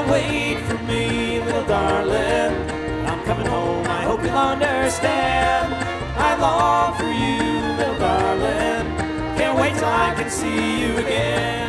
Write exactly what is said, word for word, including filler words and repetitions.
wait for me, little darling. I'm coming home, I hope you'll understand. I long for you, little darling. Can't wait till I can see you again.